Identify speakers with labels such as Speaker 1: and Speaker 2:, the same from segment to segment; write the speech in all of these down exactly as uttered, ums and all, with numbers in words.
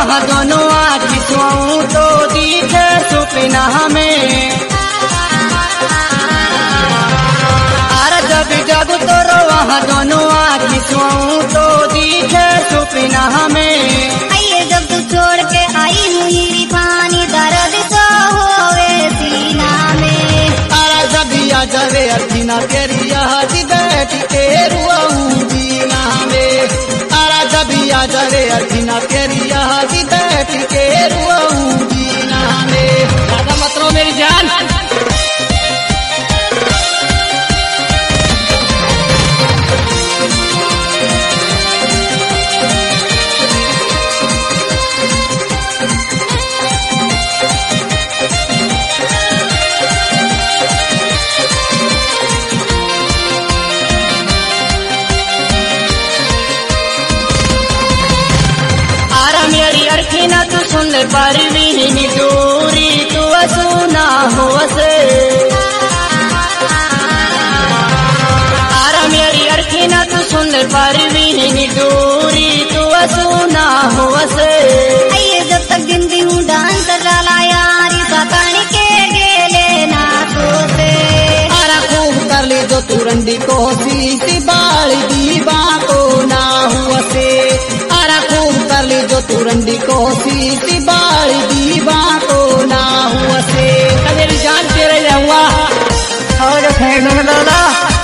Speaker 1: वहाँ दोनों आँखी सोऊं तो दिखे सुपना में। अरे जब जग तो वहाँ दोनों आँखी सोऊं तो दिखे सुपना में।
Speaker 2: आइए जब तू छोड़ के आई हुई पानी दर्द तो होवे सीना में।
Speaker 1: अरे जब या जवे अर्थिना तेरी याद बैठ के रुआऊं जीना में। अरे जब या जवे अर्थिना तेरी याद बैठ के रुआऊं जीना में। ज्यादा मत रो मेरी जान। मेरी अर्थिना तू सुन ले परवीनी दूरी तू सुना हो से। आरा मेरी अर्थिना तू सुन ले परवीनी दूरी तू सुना हो से।
Speaker 2: आइए जब तक गिनती हूँ डांस डाला यारी सतान के गेले ना सोते।
Speaker 1: आरा खूब कर ले जो तू रंडी को सीसी बाल दीवा को ना हुआ से। आरा खूब कर ले जो तू रंडी को सीसी बाल दीवा को ना हुआ से। मेरी जान तेरे जाऊंगा और फेंक में डाला।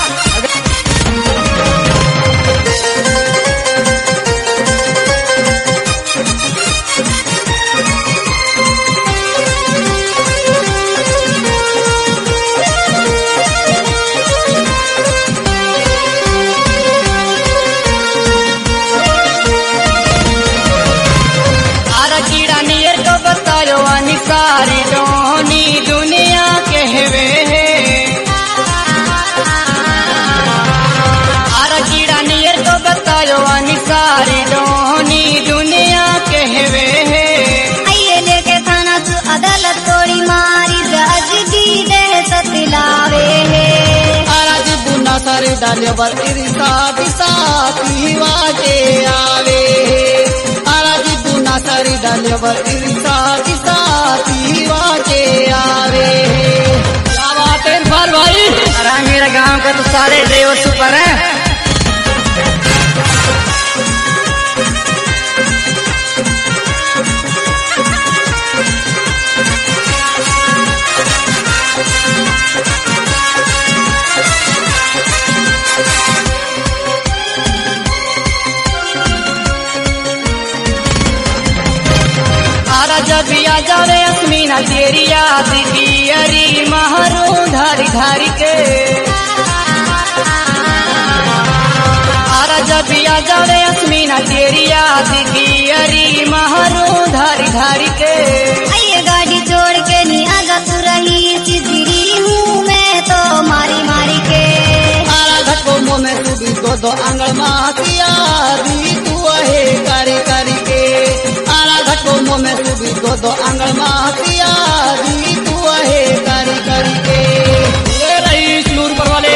Speaker 1: सारी डोनी दुनिया कहवे आरा कीड़ा नियर तो बतायो आनी सारी डोनी दुनिया कहवे।
Speaker 2: आइए लेके थाना तू अदालत तोड़ी मारी जज दी दे सतलावे है।
Speaker 1: आरा जी बुना सारी डाले वर इरिसा दिशा पीवा के आवे। आरा जी बुना सारी डाले वर इरिसा दिशा पीवा के आवे। क्या बात है इरफान भाई। अरे मेरे गांव का तो सारे ड्राइवर सुपर हैं। जब या जावे अस्मीना तेरी याद की अरी महरू धारी धारी के। आरा जब या जावे अस्मीना तेरी याद की अरी महरू धारी धारी के।
Speaker 2: आइए गाड़ी छोड़ के नहीं आगा तू रही चिदरी हूँ मैं तो मारी मारी के।
Speaker 1: आरा घटो मुँह में तू भी दो दो आंगल मातिया दी तू है कारी कारी के। आरा घटो मुँह में तू भी दो दो आंगल मातिया दी तू है कारी कारी के। ये रही नूर पर वाले।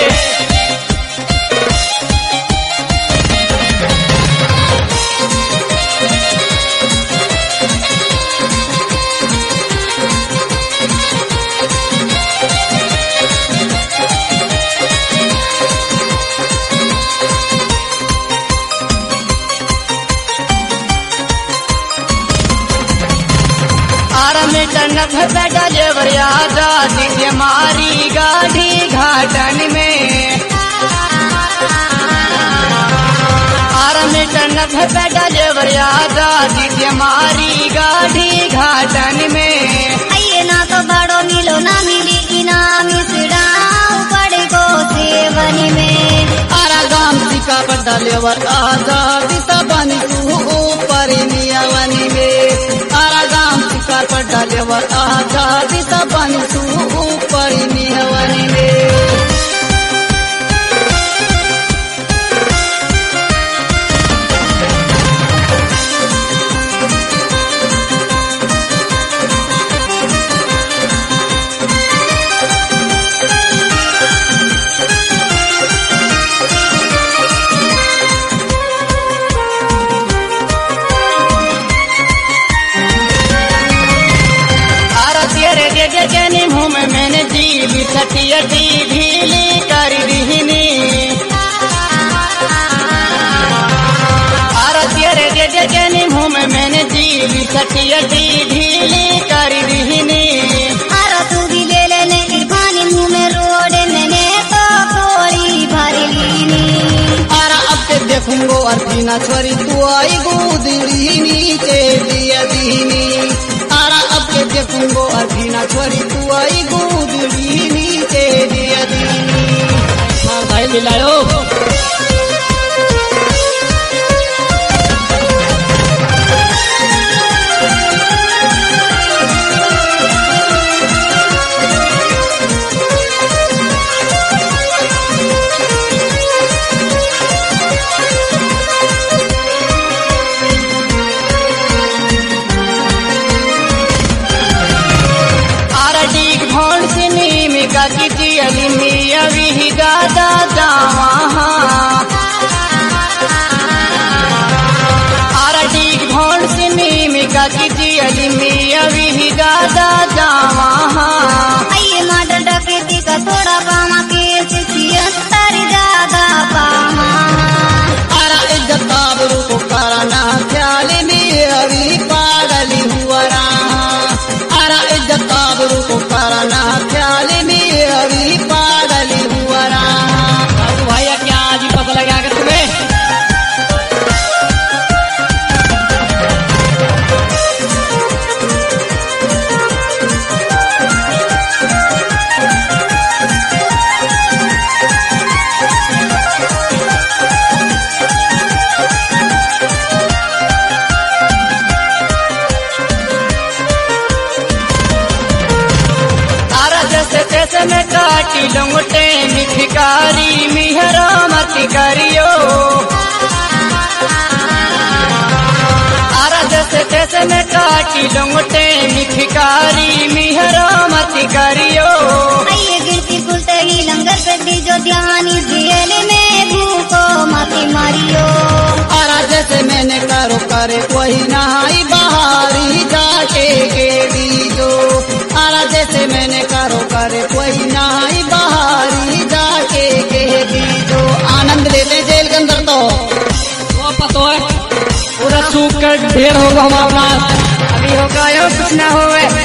Speaker 1: टनक बैठा जेवर यादा दिखे मारी गाड़ी घाटन में। आरा में टनक बैठा जेवर यादा दिखे मारी गाड़ी घाटन में।
Speaker 2: आइए ना तो बड़ो मिलो ना मिली इनामी सिड़ाऊ पड़े को सेवन में।
Speaker 1: आरा गाम सिका पर डालेवर आजादी तबनी तू ऊपर नियावनी में। आरा गाम सिका पर डालेवर आजादी तबनी तू ऊपर नियावनी में। सटियटी ढीली कर दीनी आरतिया रे दे दे जनी मुँह में मैंने जीली सटियटी ढीली कर दीनी
Speaker 2: अरे तू भी ले लेने इरफानी मुँह में रोड मैंने तो थोड़ी भर लीनी
Speaker 1: आरा अब के देखूंगो अर्थिना छोरी तू आई गुदड़ी नीचे दिया दीनी आरा अब के देखूंगो अर्थिना छोरी तू आई गुदड़ी नीचे दिया दीनी हाँ भाई मिलायो किती अली मिया भी गादा दावा आरडी भोंड से नीमिका किती अली मिया भी गादा दावा
Speaker 2: आइए माडर डकेती का थोड़ा पामा के छिहत्तर ज्यादा पामा
Speaker 1: आरा इज्जत आबरू को कराना ख्याल में अभी पागली हुआ आरा इज्जत आबरू को कराना ख्याल में अभी पागली हुआ भैया क्या आज ही पता लगा कर तुम्हें में काटी लंगटे मिठकारी मिहरा मत करियो आरा जैसे जैसे में काटी लंगटे मिठकारी मिहरा मत करियो
Speaker 2: आइए गिरती खुलते ही लंगर कर दी जो ध्यानी जेल में भूखो माती मारियो
Speaker 1: आरा जैसे मैंने करो करे कोई नहाई बाहरी जाके के दीजो आरा जैसे मैंने करो करे कोई नहाई बाहरी जाके के दीजो आनंद ले ले जेल के अंदर तो वो पतो है पूरा सूख कर ढेर होगा हमारा अभी होगा यो कुछ ना होवे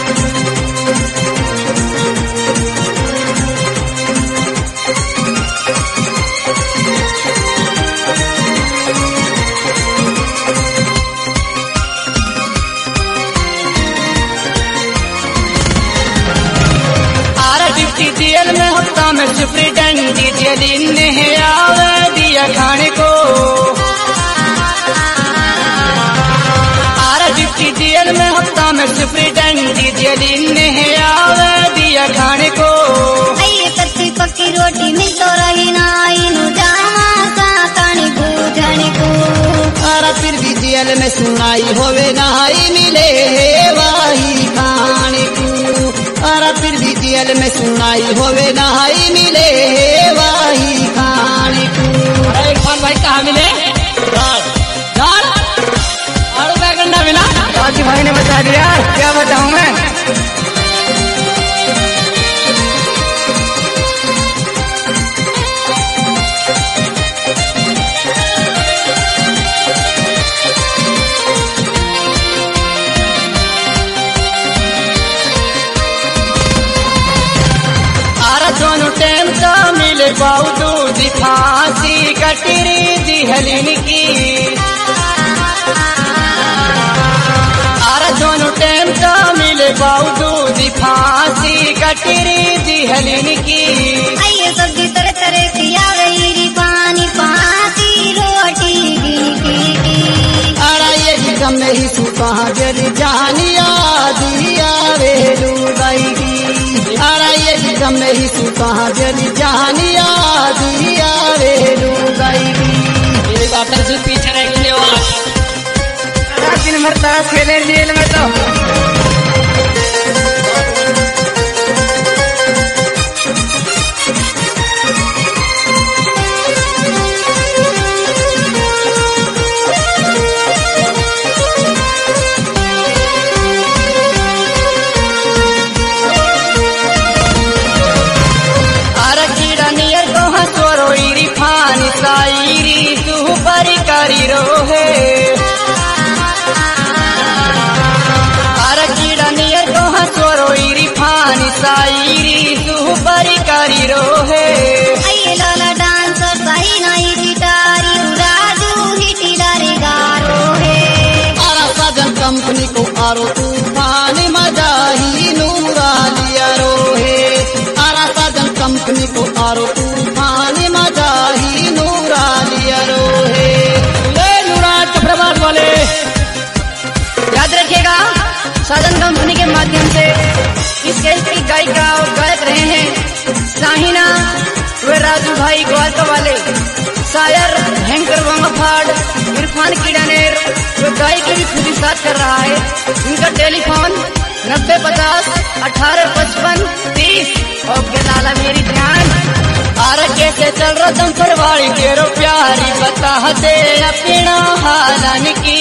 Speaker 1: जेल में हफ्ता में सुप्रीटेंडेंट जेल ने आवे दिया खाने को आरा डिप्टी जेल में हफ्ता में सुप्रीटेंडेंट जेल ने आवे दिया खाने को
Speaker 2: आइए कच्ची पक्की रोटी मिल तो रही ना इनु जामा सातानी बूझने को
Speaker 1: आरा फिर भी जेल में सुनाई होवे नहाई मिले वाही खाने को आरा फिर भी जेल में सुनाई होवे नहाई मिले वाही खाने को अरे इरफान भाई कहाँ मिले दाल दाल आलू बैगन ना मिला बाकी भाई ने बता दिया क्या बताऊं मैं दोनों टाइम तो मिले बाउदू दी फांसी कटरी दी हलिन की आरा दोनों टाइम तो मिले बाउदू दी फांसी कटरी दी हलिन की
Speaker 2: आइए सब्जी तरह तरह की आ गई पानी पासी रोटी की
Speaker 1: आरा ये गम में ही सुखा जल जानिया दिया वेलू गई आरा ये गम में ही सुखा जल जानिया दिया वेलू गई ये बात से पीछे रखने वाला दिन भर ताश खेले जेल में तो आरो तूफान मजा ही नूरा लिया रोहे आरा साजन कंपनी को आरो तूफान मजा ही नूरा लिया रोहे
Speaker 3: ले नूरा चक्रवात वाले याद रखिएगा साजन कंपनी के माध्यम से इस खेल की गायिका और गायक रहे हैं साहिना वे राजू भाई ग्वालका वाले शायर हैंकर वंगफाड़ इरफान कीड़ानेर जो गायकी भी खुद ही साथ कर रहा है। इनका टेलीफोन नब्बे पचास अठारह पचपन तीस और के लाला मेरी जान
Speaker 1: आरा कैसे चल रहा दम फरवाड़ी केरो प्यारी बता दे अपना हालन की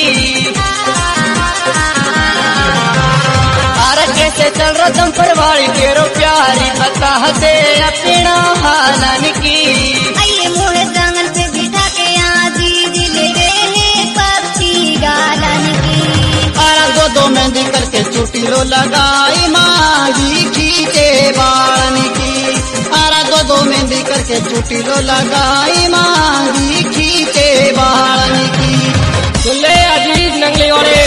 Speaker 1: आरा कैसे चल रहा दम फरवाड़ी केरो प्यारी बता दे अपना हालन की
Speaker 2: आइए मोहे जांगन पे बिठा के यहाँ दीदी ले गए हैं पक्षी गालन की
Speaker 1: आरा दो दो मेहंदी करके चुटी लो लगाई मांगी खींचे बाण की आरा दो दो मेहंदी करके चुटी लो लगाई मांगी खींचे बाण की
Speaker 3: ले अजीज नंगले वाले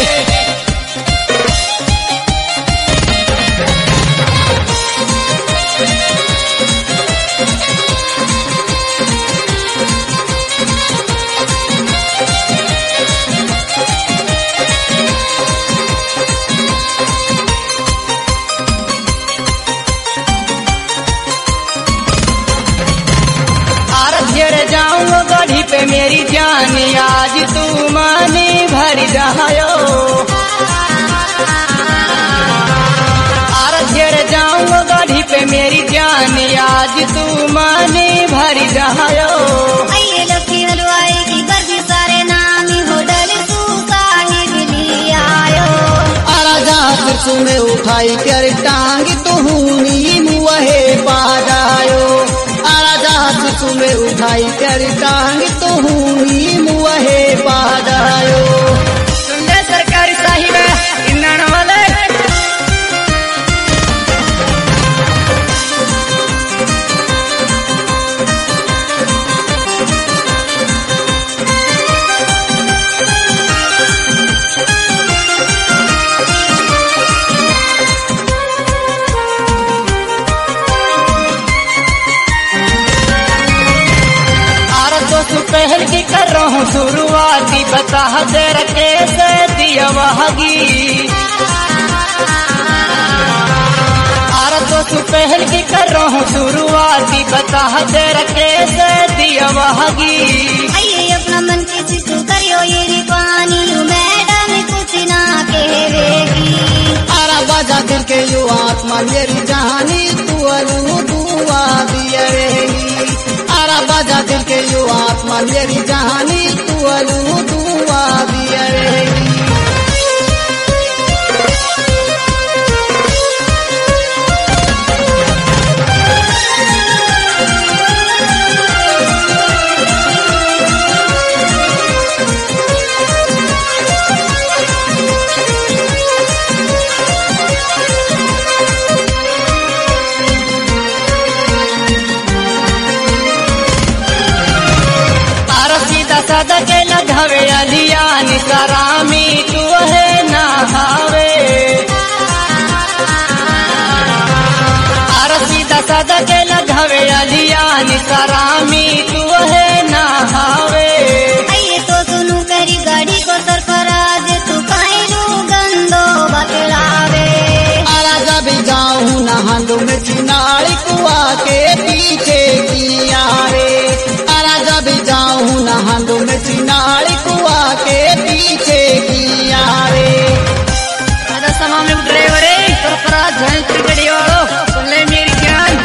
Speaker 3: जाऊंगा गढ़ी पे मेरी जान आज तू माने भर जायो आरक्षर जाऊंगा गढ़ी पे मेरी जान आज तू माने भर जायो
Speaker 2: आइए लक्की हलवाई की गर्दी सारे नामी होटल तू साहिब ली आयो
Speaker 1: आरा जहाँ सिरसू में उठाई कर टांग तो हूनी मुहे पा जायो आरा जहाँ सिरसू में उठाई कर टांग तो हूनी मुहे पा जायो
Speaker 3: सुंदर सरकारी साहिब इन्ना वाले पहल की कर रहा हूँ शुरुआती बता दे कैसे दिया वहागी आरा तो पहल की कर रहा हूँ शुरुआती बता दे कैसे दिया वहागी
Speaker 2: आइए अपना मन किसी तू करियो ये पानी मैडम कुछ ना कहेगी
Speaker 1: आरा बाजा दिल के यू आत्मा मेरी जहानी तू अलू दुआ दिया रहेगी आरा बाजा दिल के यू आत्मा मेरी जहानी तू अलू दुआ दिया रहेगी
Speaker 3: सदा के लघवे अलिया निसरामी तू है नहावे आरसी सदा के लघवे अलिया निसरामी तू है नहावे
Speaker 2: आइए तो सुनू मेरी गाड़ी को सरफराज तू कायरू गंदो बतलावे
Speaker 1: आरा जब जाऊँ नहालू में चिनाड़ी कुआ के पीछे की आरे आरा जब जाऊँ नहालू में चिनाड़ी कुआ के पीछे की आरे
Speaker 3: आधा सामान में ड्राइवर है सरफराज है गड़ी वालों सुन ले मेरी जान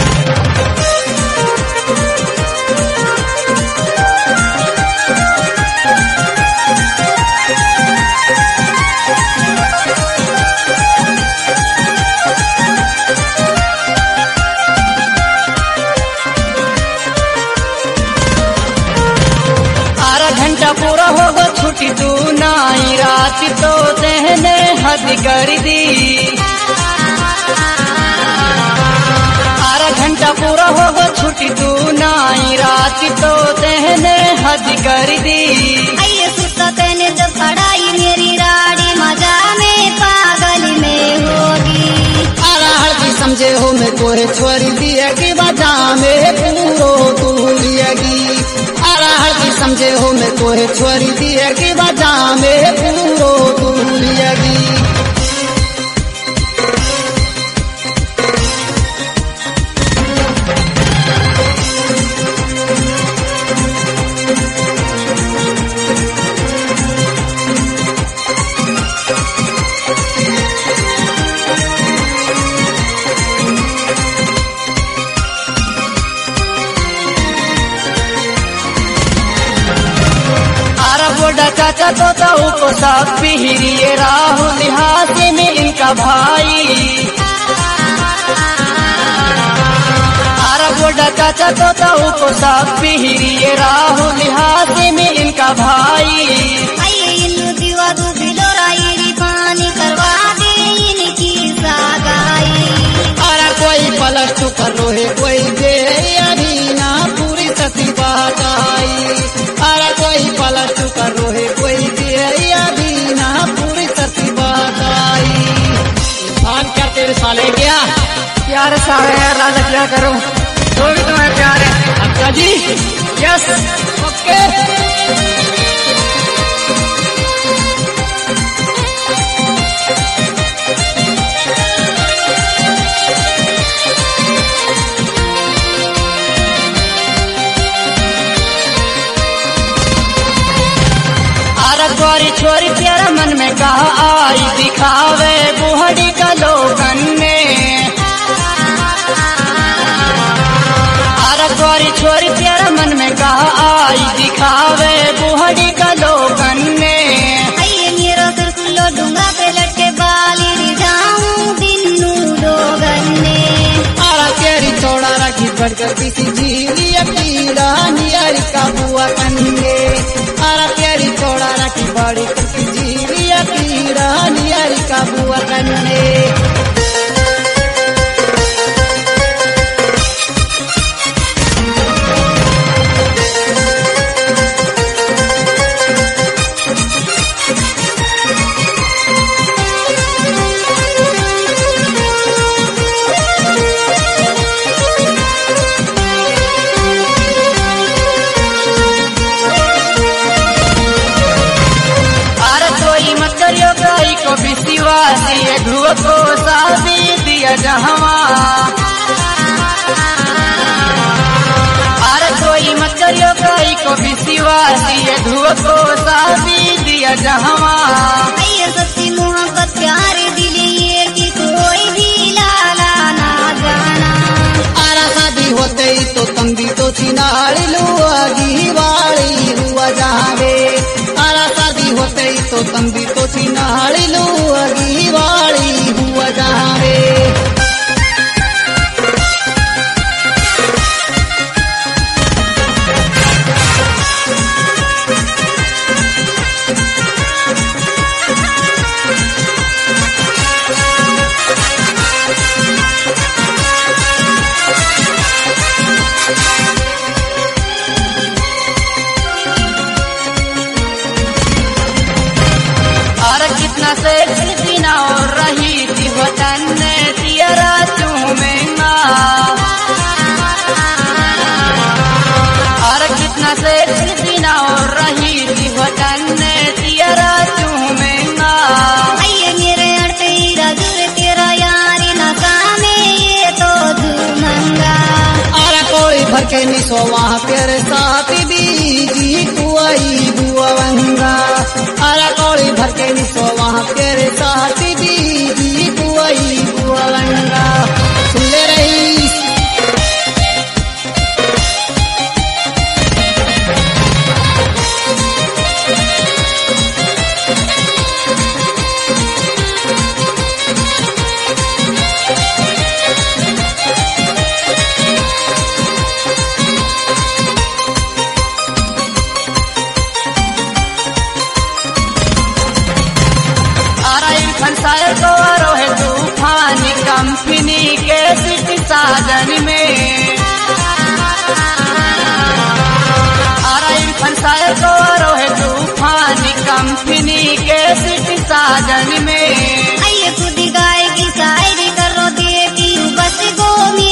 Speaker 3: घंटा पूरा होगा छुट्टी तू नाई रात तो देने हद कर दी आरा घंटा पूरा होगा छुट्टी तू नाई रात तो देने हद कर दी
Speaker 2: आइए सुता तेने जब पढ़ाई मेरी राड़ी मजा में
Speaker 1: तोहे छोरी दिए की बजा में पूरो तू लियगी अरा हर समझे हो मैं तोहे छोरी दिए की बजा में पूरो तू लियगी
Speaker 3: चाचा तोता को सब पिहिरिए राहुल हाथे में इनका भाई आरा बोडा चाचा तोता को सब पिहिरिए राहुल हाथे में इनका भाई
Speaker 2: दिवा दू बिलोराई पानी करवा दे इनकी सागाई
Speaker 1: अरे कोई प्लस टू कर लो है कोई दे अभी ना पूरी सती बात आई अरे कोई प्लस टू कर लो है कोई दे अभी ना पूरी सती बात आई बात क्या तेरे साले क्या
Speaker 3: प्यार सारे राजा क्या करूं तो भी तुम्हें प्यार है
Speaker 1: अच्छा जी
Speaker 3: यस
Speaker 1: ओके
Speaker 3: छोरी छोरी प्यारा मन में कहा आई दिखावे बुहड़ी का लोगन में अरे छोरी छोरी प्यारा मन में कहा आई दिखावे बुहड़ी का लोगन में
Speaker 2: मेरा सिर सुलो डूंगा पे लटके बाली जाऊं दिनू लोगन ने
Speaker 1: अरा तेरी थोड़ा रखी बढ़कर किसी झीली अकीला नियारी का बुआ कन्ने अरा तेरी थोड़ा रखी बड़ी किसी झीली अकीला नियारी का बुआ कन्ने
Speaker 3: को विश्वासी धुआ को शादी दिया जहवा अरे कोई मत करियो कई को विश्वासी धुआ को शादी दिया जहवा
Speaker 2: सच्ची मोहब्बत प्यार दिलिए कि कोई भी लाला ना जाना
Speaker 1: अरा शादी होते ही तो तुम भी तो चिनाड़ी लुआगी वाली हुआ जावे अरा शादी होते ही तो तुम भी तो चिनाड़ी लुआगी वाली हुआ जावे
Speaker 3: कितना से बिना और रही थी वतन ने तियरा चूमेंगा और कितना से बिना और रही थी वतन ने तियरा चूमेंगा
Speaker 2: मेरे अड़ते रजुर तेरा यारी न कामे ये तो धूमंगा
Speaker 1: अरे कोई भर के निसो वहाँ तेरे साथ बीजी कुआई बुआवंगा अरे कोई भर के निसो वहाँ तेरे साथ बीजी कुआई बुआवंगा सुन ले रही
Speaker 3: तो है तूफान कंपनी के सिटी साधन में फंसाए तो है तूफान कंपनी के सिटी साधन में
Speaker 2: खुद गाय की शायरी करो देखी बस गोमी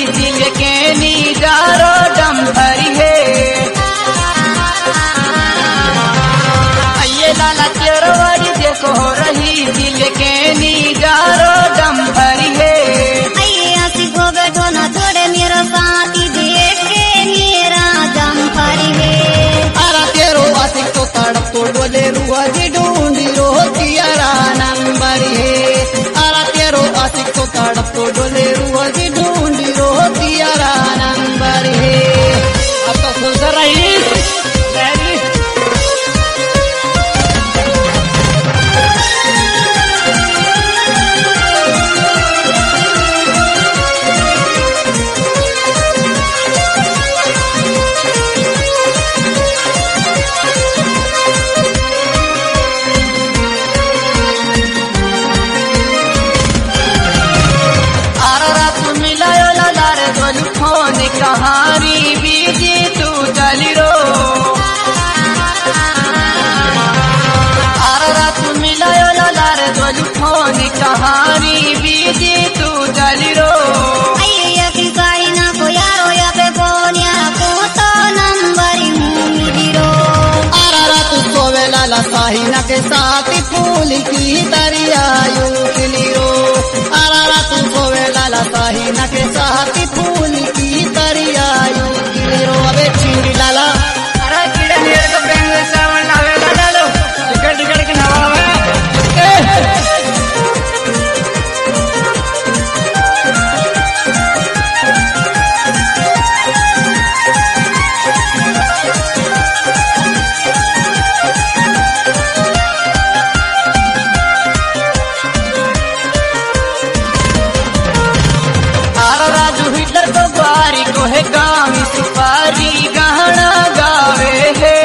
Speaker 3: दिल के नीजारो दम भरी है आइए लाला चेरवाड़ी देखो रही दिल के नीजारो दम भरी है
Speaker 2: आइए आशिक हो बैठो ना छोड़े मेरा साथी देख के मेरा दम भरी है
Speaker 1: आरा तेरो आशिक तो तड़प तो डोले रुआ जी ढूंढी रो तियारा नंबर है आरा तेरो आशिक तो तड़प तो डोले रुआ जी ढूंढी रो तियारा नंबर है
Speaker 3: अब तो खुश रही कहानी बीजी तू चली रो आर रात मिलायो लार दोल फोन कहानी बीजी तू चली रो
Speaker 2: आइए की साड़ी ना को यारो या पे फोन यारा को तो नंबर ही रो
Speaker 1: आरा रात सोवे लाला साहिना के साथ फूल की दरियायू खिली रो आरा रात सोवे लाला साहिना के साथ फूल की दरियायू खिली रो अबे चिंगी लाला
Speaker 3: अरे कीड़े मेरे को बेंग सावन लावे लाला लो टिकट टिकट के नवा गावी सुपारी गहना गावे है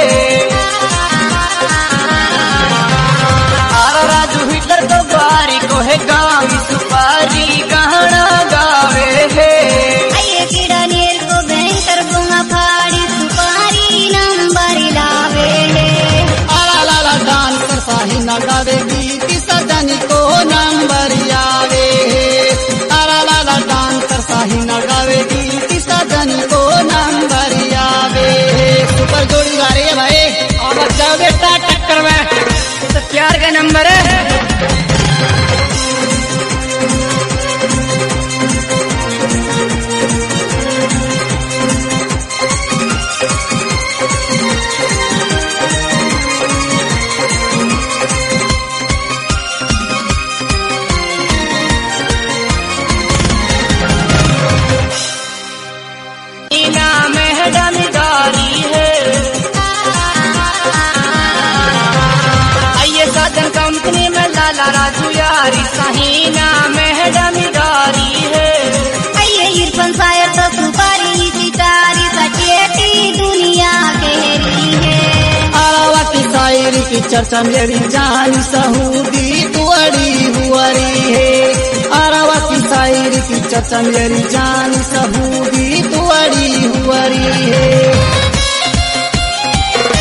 Speaker 3: आरा राजू हिटलर तो गारी को है गावी सुपारी गहना गावे है
Speaker 2: आइए कीड़ा नीर को भयंकर गुंगा फाड़ी सुपारी नंबर लावे है
Speaker 1: आरा लाला डांस कर साहिना गावे गीत सजन को नंबर आवे आरा लाला डांस कर साहिना गावे गीत सजन को नंबर आवे सुपर जोड़ी वाले भाई
Speaker 3: और बच्चा बेटा टक्कर में तो प्यार का नंबर है कंपनी में लाला राजू यारी सहीना मेहडमीदारी है
Speaker 2: आइए इरफान शायर तो सुपारी सितारी सचेती दुनिया गहरी है
Speaker 1: आवा की शायरी की चर्चा मेरी जान सहूदी तुअड़ी हुआरी है आवा की शायरी की चर्चा मेरी जान सहूदी तुअड़ी हुआरी है।